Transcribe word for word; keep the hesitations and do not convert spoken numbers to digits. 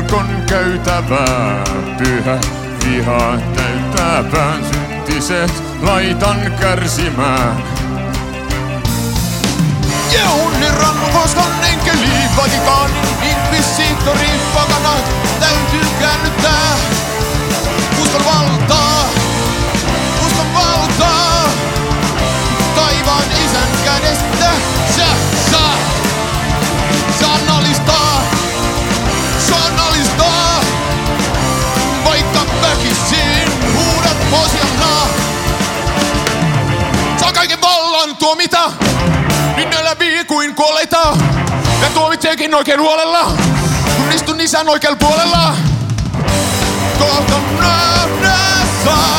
kirkon käytävää. Pyhä viha täyttää pään, syntiset laitan kärsimään. Jehunnin rannukoston enkeli, Vatikaanin inkvisiittori, pakana täytyy käännyttää. Uskon valtaa, uskon valtaa, taivaan isän kädestä. Sä saa, saan alistaa, saan alistaa, vaikka väkisin huudat Hosiannaa. Saa kaiken vallan tuomita, niin ne läpi kuin kuolleita. Ja tuomitseekin oikein huolella, kun istun isän oikealla puolella. Kohta nähdä saa.